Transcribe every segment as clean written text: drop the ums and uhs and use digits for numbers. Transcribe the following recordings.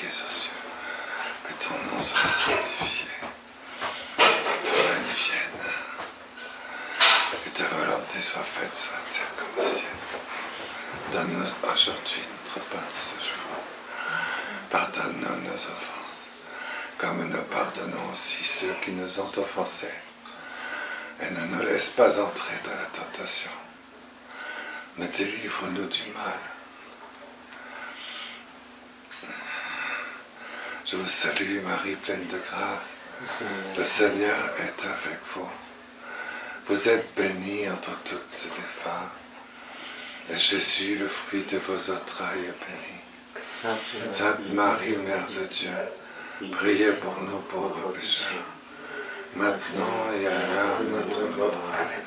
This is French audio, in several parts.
qui es aux cieux, que ton nom soit sanctifié, que ton règne vienne, que ta volonté soit faite sur la terre comme au ciel. Donne-nous aujourd'hui notre pain de ce jour. Pardonne-nous nos offenses, comme nous pardonnons aussi ceux qui nous ont offensés. Et ne nous laisse pas entrer dans la tentation, mais délivre-nous du mal. Je vous salue Marie, pleine de grâce. Le Seigneur est avec vous. Vous êtes bénie entre toutes les femmes, et Jésus, le fruit de vos entrailles, est béni. Sainte Marie, Mère de Dieu, priez pour nous pauvres pécheurs, maintenant et à l'heure de notre mort. Amen.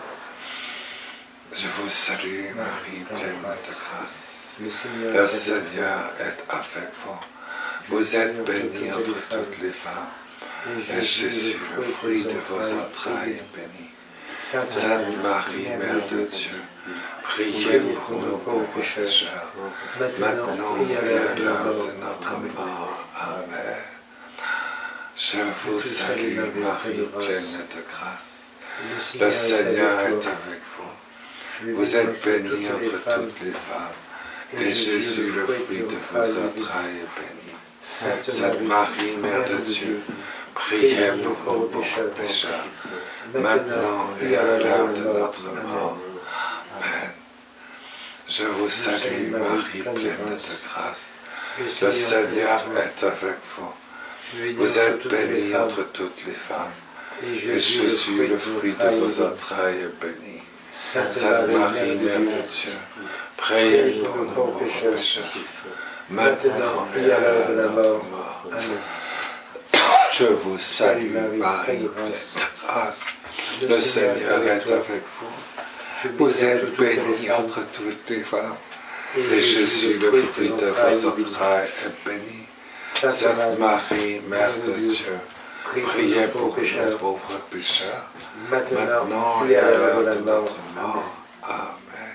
Je vous salue Marie, pleine de grâce. Le Seigneur est avec vous. Vous êtes bénie entre toutes les femmes, et Jésus, le fruit de vos entrailles, est béni. Sainte Marie, Mère de Dieu, priez pour nous pauvres pécheurs, maintenant et à l'heure de notre mort. Amen. Je vous salue Marie, pleine de grâce. Le Seigneur est avec vous. Vous êtes bénie entre toutes les femmes, et Jésus, le fruit de vos entrailles, est béni. Sainte Marie, Mère de Dieu, priez pour nous pauvres pécheurs, maintenant et à l'heure de notre mort. Amen. Je vous salue Marie, pleine de grâce. Le Seigneur est avec vous. Vous êtes bénie entre toutes les femmes, et Jésus, le fruit de vos entrailles, est béni. Sainte Marie, Mère de Dieu, priez pour nous pauvres pécheurs, maintenant et à l'heure de la mort. Amen. Je vous salue Marie, pleine de grâce. Le Seigneur est avec vous. Vous êtes bénie entre toutes les femmes, et Jésus, le fruit de vos entrailles, est béni. Sainte Marie, Mère de Dieu, priez pour nous pauvres pécheurs, maintenant et à l'heure de notre mort. Amen.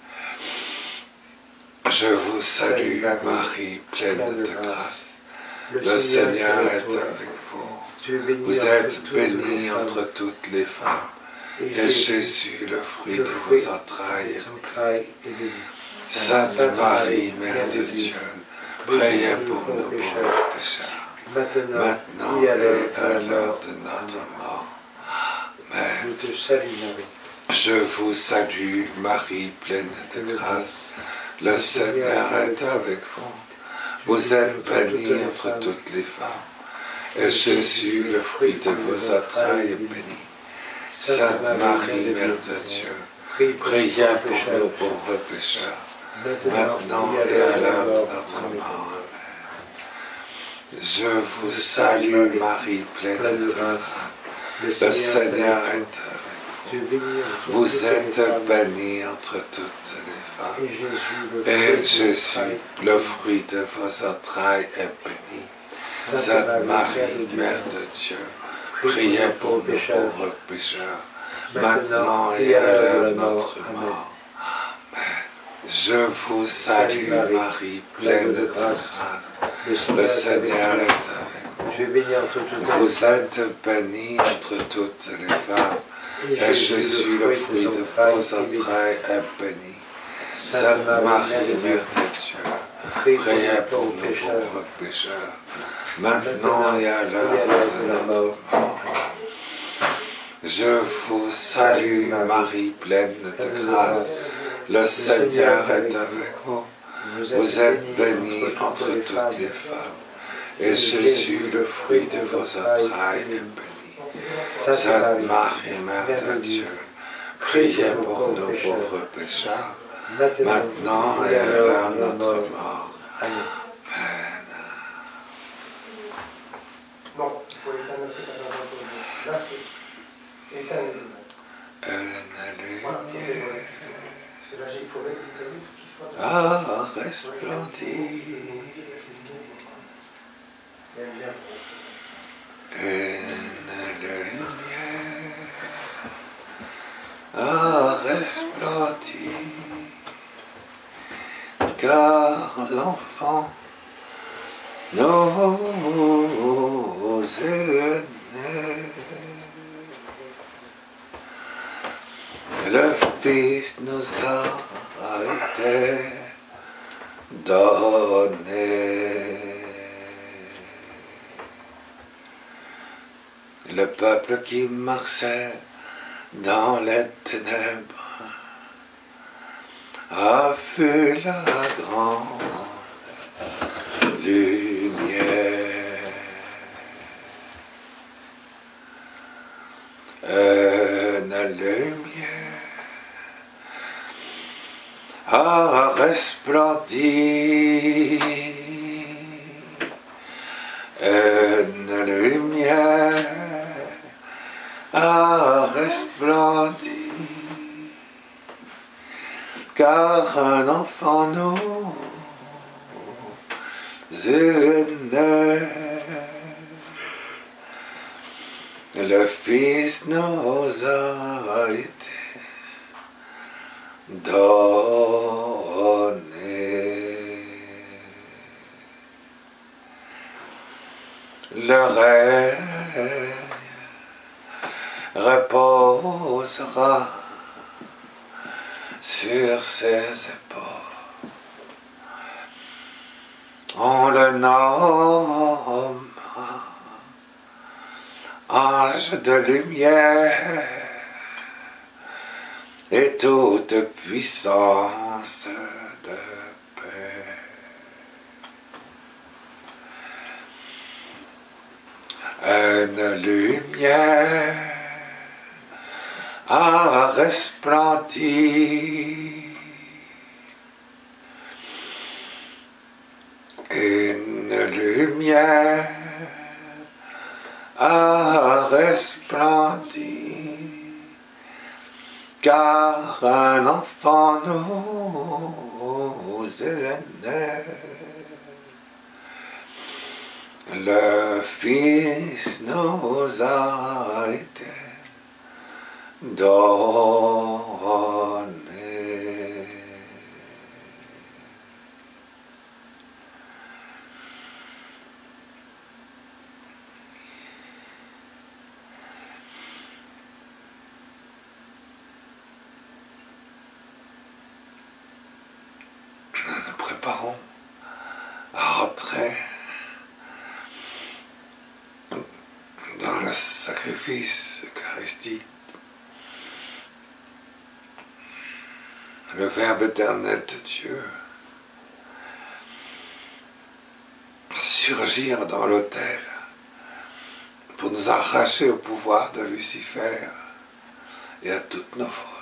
Je vous salue Marie, pleine de grâce. Le Seigneur est avec vous. Vous êtes bénie entre toutes les femmes, et Jésus, le fruit de vos entrailles, est béni. Sainte Marie, Mère de Dieu, priez pour nous pauvres pécheurs, maintenant et à l'heure de notre mort. Amen. Je vous salue Marie, pleine de grâce. Le Seigneur est avec vous. Vous êtes bénie entre toutes les femmes, et Jésus, le fruit de vos entrailles, est béni. Sainte Marie, Mère de Dieu, priez pour nous pauvres pécheurs, maintenant et à l'heure de notre mort. Amen. Je vous salue Marie, pleine de grâce. Le Seigneur est avec vous. Vous êtes bénie entre toutes les femmes, et Jésus, le fruit de vos entrailles, est béni. Sainte Marie, Mère de Dieu, priez pour nous pauvres pécheurs, maintenant et à l'heure de notre mort. Amen. Je vous salue Marie, pleine de grâce. Le Seigneur est avec vous. Vous êtes bénie entre toutes les femmes, et Jésus, le fruit de vos entrailles, est béni. Sainte Marie, Mère de Dieu, priez pour nous pauvres pécheurs, maintenant et à l'heure de notre mort. Je vous salue Marie, pleine de grâce. Le Seigneur est avec vous. Vous êtes bénie entre toutes les femmes, et Jésus, le fruit de vos entrailles, est béni. Sainte Marie, Mère de Dieu, priez pour nous pauvres pécheurs, maintenant et à l'heure de notre mort. Amen. Bon, il faut éteindre aussi ta là, éteindre les lumières. C'est là, il faut mettre les lumières qui soient. Ah, resplendit. Une lumière a resplendit, car l'enfant nos aînés. Le Fils nous a été donné. Le peuple qui marchait dans les ténèbres a vu la grande lumière. Une lumière a resplendi. Une lumière a resplendi, car un enfant nous est né. Le Fils nous a été donné. Le règne reposera sur ses épaules. On le nommera ange de lumière et toute puissance de paix. Une lumière a resplendi. Une lumière a resplendi, car un enfant nous est né. Le Fils nous a été donné. Nous nous préparons à rentrer dans le sacrifice eucharistique. Le Verbe éternel de Dieu surgir dans l'autel pour nous arracher au pouvoir de Lucifer et à toutes nos fautes.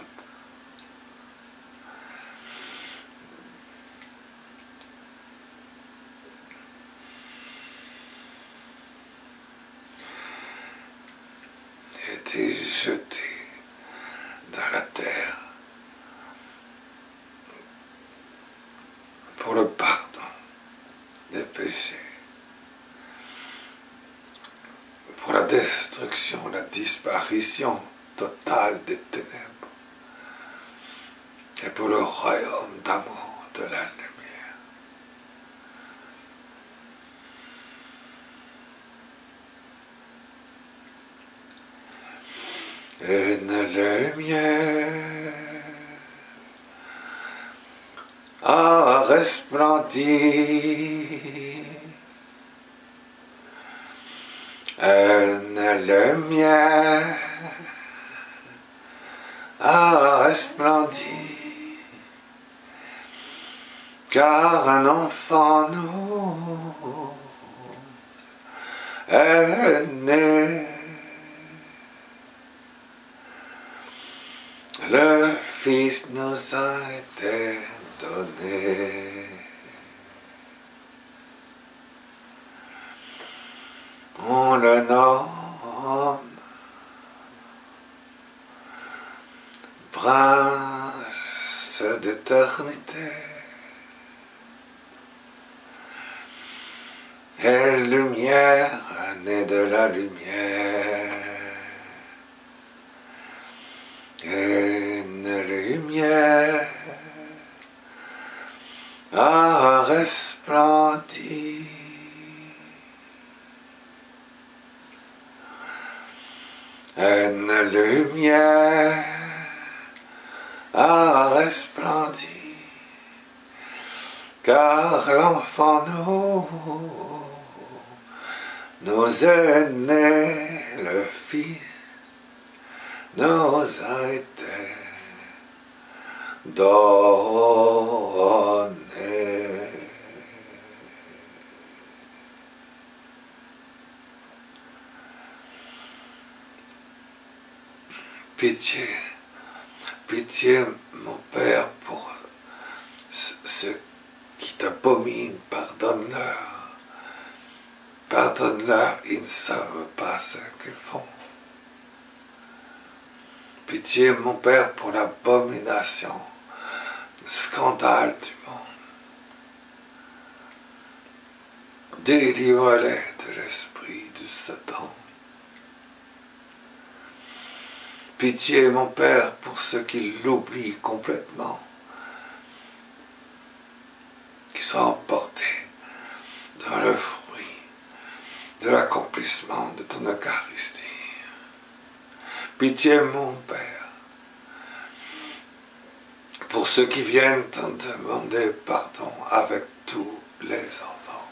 Il a été jeté dans la terre pour le pardon des péchés, pour la destruction, la disparition totale des ténèbres, et pour le royaume d'amour de la lumière. Une lumière a resplendi. Une lumière a resplendi, car un enfant nous est né. Le Fils nous a été donné. On le nomme Prince d'éternité et lumière née de la lumière. Une lumière a resplendi. une lumière a resplendi, car l'enfant nous aînés, le Fils nous a été donné. Pitié, pitié, mon Père, pour ceux qui t'abominent, pardonne-leur. Pardonne-leur, ils ne savent pas ce qu'ils font. Pitié, mon Père, pour l'abomination, le scandale du monde. Délivre-les de l'esprit du Satan. Pitié, mon Père, pour ceux qui l'oublient complètement, qui sont emportés dans le fruit de l'accomplissement de ton Eucharistie. Pitié, mon Père, pour ceux qui viennent te demander pardon avec tous les enfants.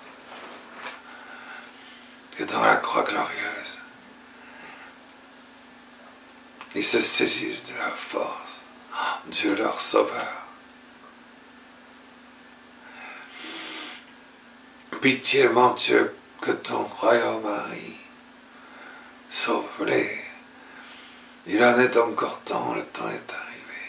Que dans la croix glorieuse, ils se saisissent de la force, Dieu leur sauveur. Pitié, mon Dieu, que ton royaume arrive. Sauve-les. Il en est encore temps, le temps est arrivé.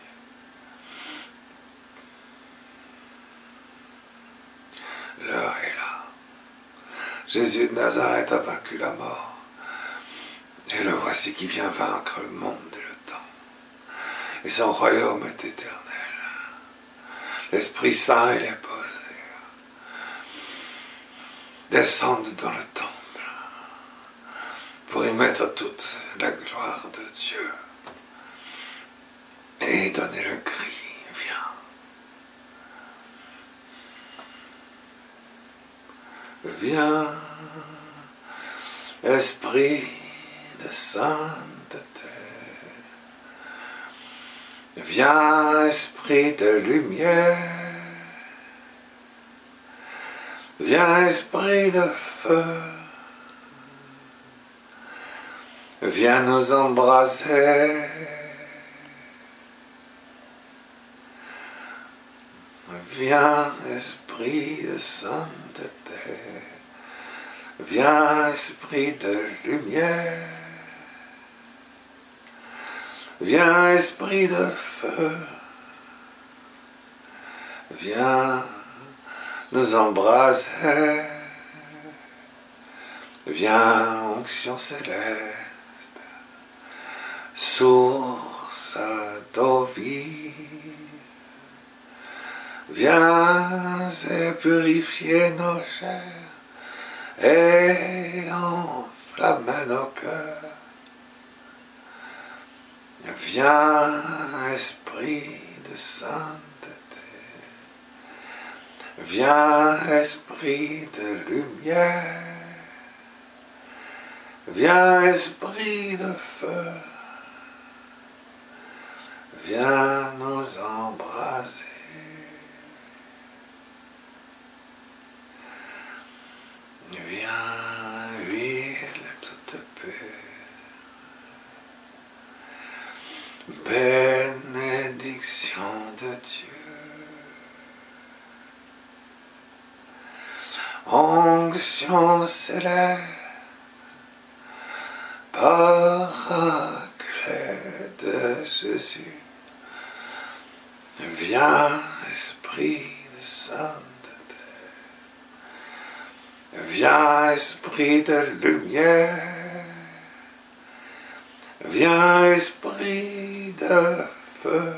L'heure est là. Jésus de Nazareth a vaincu la mort. Et le voici qui vient vaincre le monde et le temps. Et son royaume est éternel. L'Esprit Saint et les posés descendent dans le temple pour y mettre toute la gloire de Dieu et donner le cri, viens. Viens, Esprit de sainteté. Viens, Esprit de lumière. Viens, Esprit de feu. Viens nous embraser. Viens, Esprit de sainteté. Viens, Esprit de lumière. Viens, Esprit de feu. Viens nous embraser. Viens, onction céleste, source d'eau vive. Viens et purifier nos chairs et enflammer nos cœurs. Viens, Esprit de sainteté. Viens, Esprit de lumière. Viens, Esprit de feu. Viens nous embraser. Viens, huile toute paix. Bénédiction de Dieu. Onction céleste. Paraclet de Jésus. Viens, Esprit de sainteté. Viens, Esprit de lumière. Viens, Esprit de feu.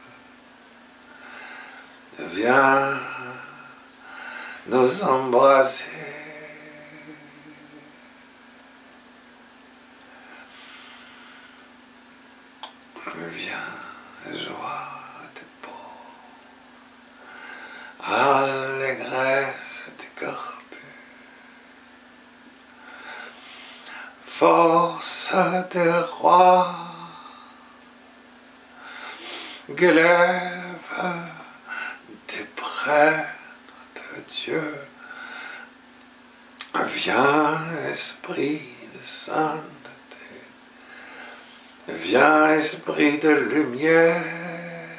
Viens nous embraser. Viens, joie des pauvres, allégresse des corpus, force des rois, glaive des prêtres de Dieu, viens esprit de sainteté, viens esprit de lumière,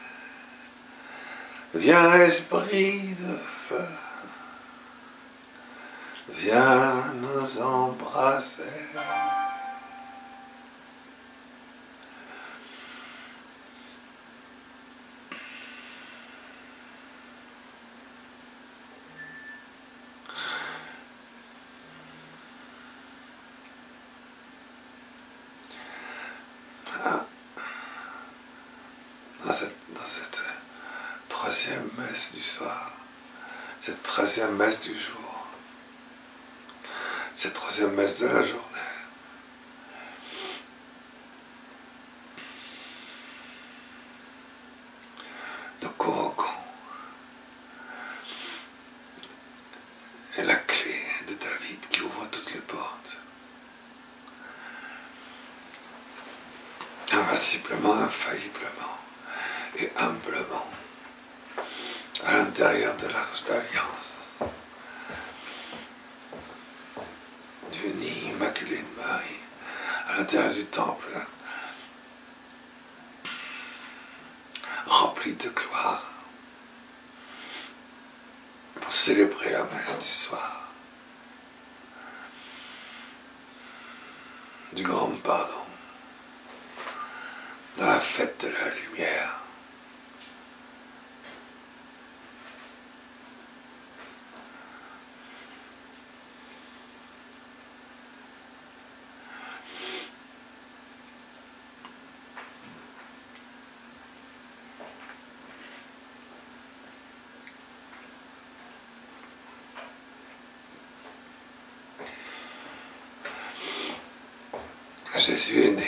viens esprit de feu, viens nous embrasser. Dans cette troisième messe du soir, cette 13e messe du jour, cette 3e messe de la journée, nous convoquons et la clé de David qui ouvre toutes les portes, invinciblement, infailliblement et humblement, à l'intérieur de l'Arche d'Alliance, du nid immaculé de Marie, à l'intérieur du temple, rempli de gloire, pour célébrer la messe du soir, du grand pardon, dans la fête de la lumière. Jésus est né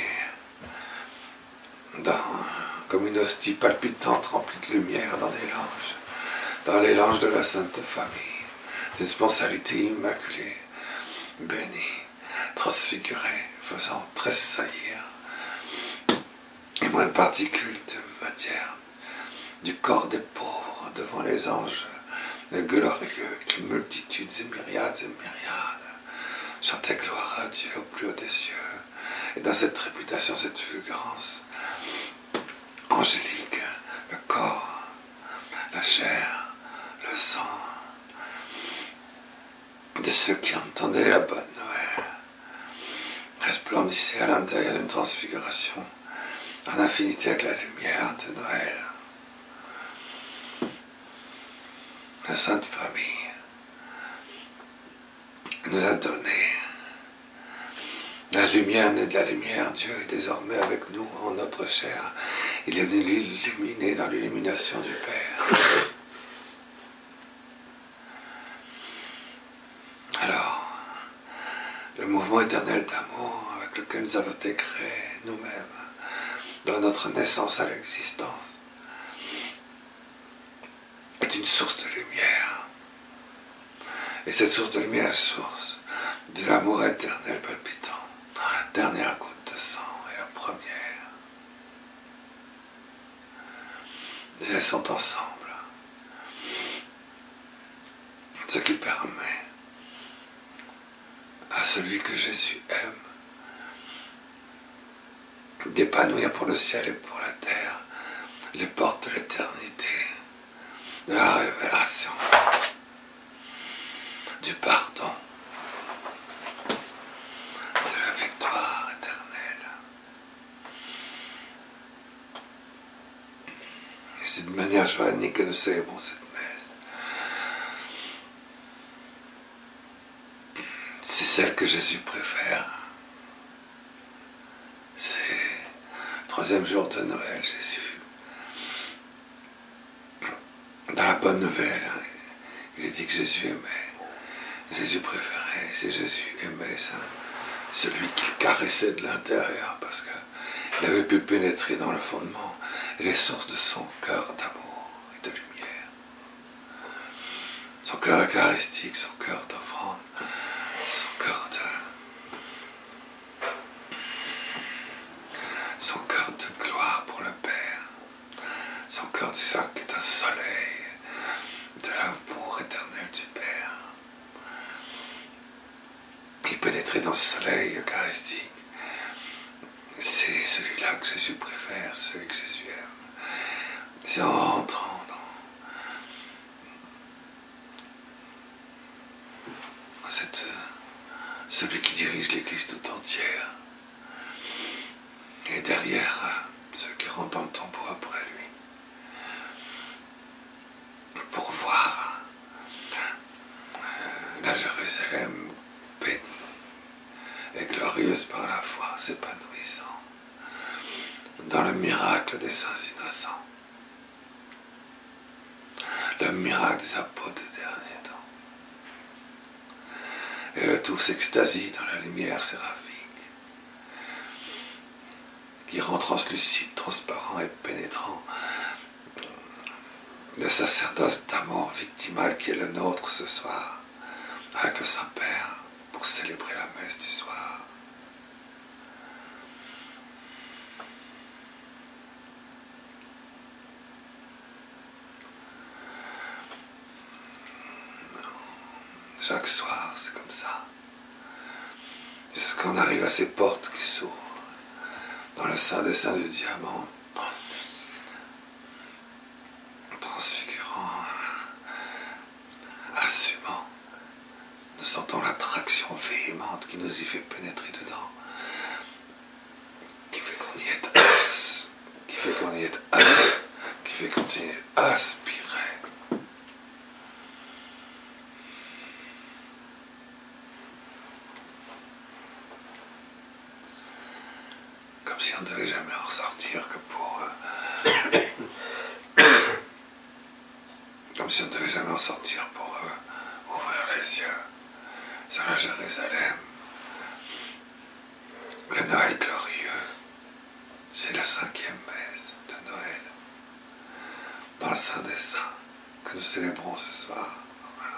comme une hostie palpitante remplie de lumière dans les langes de la Sainte Famille, d'une sponsalité immaculée, bénie, transfigurée, faisant tressaillir les moindres particules de matière du corps des pauvres devant les anges, les glorieux, qui multitudes et myriades chantaient gloire à Dieu au plus haut des cieux. Et dans cette réputation, cette fulgurance angélique, le corps, la chair, le sang de ceux qui entendaient la bonne Noël resplendissait à l'intérieur d'une transfiguration en infinité avec la lumière de Noël. La Sainte Famille nous a donné la lumière née de la lumière. Dieu est désormais avec nous en notre chair. Il est venu l'illuminer dans l'illumination du Père. Alors, le mouvement éternel d'amour avec lequel nous avons été créés nous-mêmes, dans notre naissance à l'existence, est une source de lumière. Et cette source de lumière est la source de l'amour éternel palpitant. La dernière goutte de sang est la première. Et elles sont ensemble. Ce qui permet à celui que Jésus aime d'épanouir pour le ciel et pour la terre les portes de l'éternité, de la révélation, du pardon, de la victoire éternelle. Et c'est de manière joannique que nous célébrons cette messe. C'est celle que Jésus préfère. C'est le 3e jour de Noël, Jésus. Dans la bonne nouvelle, il est dit que Jésus aimait. Jésus préférait, c'est Jésus aimait ça. Celui qu'il caressait de l'intérieur parce qu'il avait pu pénétrer dans le fondement et les sources de son cœur d'amour et de lumière. Son cœur eucharistique, son cœur d'offrande, son cœur qui pénétrait dans ce soleil eucharistique. C'est celui-là que Jésus préfère, celui que Jésus aime. C'est en rentrant dans celui qui dirige l'Église tout entière. Et derrière ceux qui rentrent dans le tombeau après lui. Pour voir la Jérusalem bénie et glorieuse par la foi, s'épanouissant dans le miracle des saints innocents, le miracle des apôtres des derniers temps. Et le tout s'extasie dans la lumière séraphique, qui rend translucide, transparent et pénétrant le sacerdoce d'amour victimal qui est le nôtre ce soir, avec le Saint-Père, pour célébrer la messe du soir. Chaque soir, c'est comme ça. Jusqu'on arrive à ces portes qui s'ouvrent dans le sein des saints du diamant, transfigurant, assumant. Nous sentons l'attraction véhémente qui nous y fait pénétrer dedans, qui fait qu'on y est qui fait qu'on y est qui fait qu'on y est aspiré. Comme si on ne devait jamais en ressortir que pour... comme si on ne devait jamais en sortir pour ouvrir les yeux sur la Jérusalem. Le Noël glorieux, c'est la 5e messe de Noël, dans le Saint des Saints, que nous célébrons ce soir. Voilà.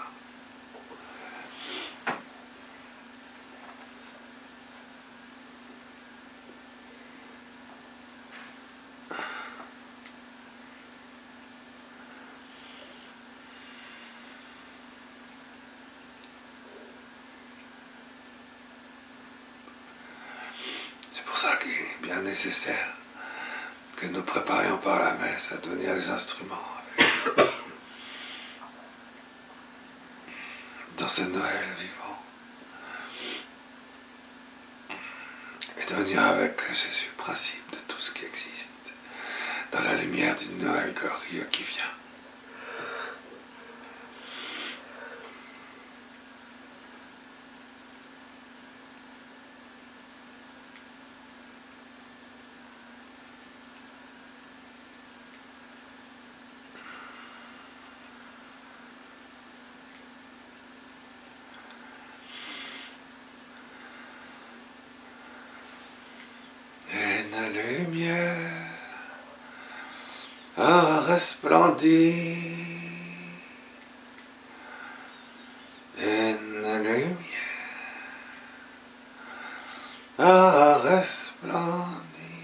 C'est pour ça qu'il est bien nécessaire que nous préparions par la messe à devenir les instruments dans ce Noël vivant et devenir avec Jésus le principe de tout ce qui existe dans la lumière du Noël glorieux qui vient. La lumière a resplendi, et la lumière a resplendi,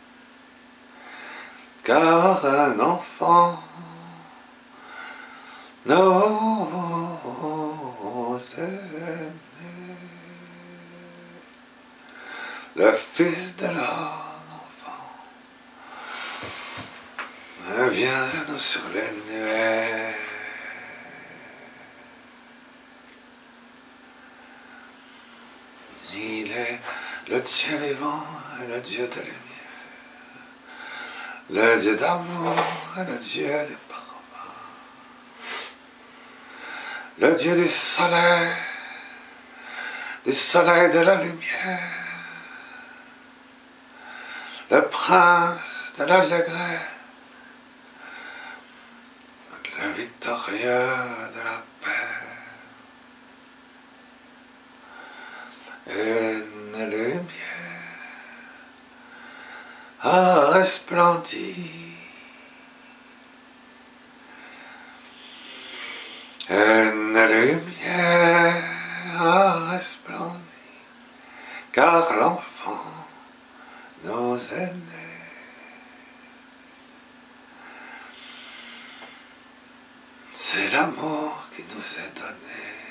car un enfant nous est né, le Fils de l'homme. Viens à nous sur les nuées. Il est le Dieu vivant et le Dieu de lumière, le Dieu d'amour et le Dieu des parfums, le Dieu du soleil de la lumière, le prince de l'allégresse, le victorieux de la paix. Une lumière a resplendi, une lumière a resplendi, car l'enfant nous est né. C'est l'amour qui nous est donné.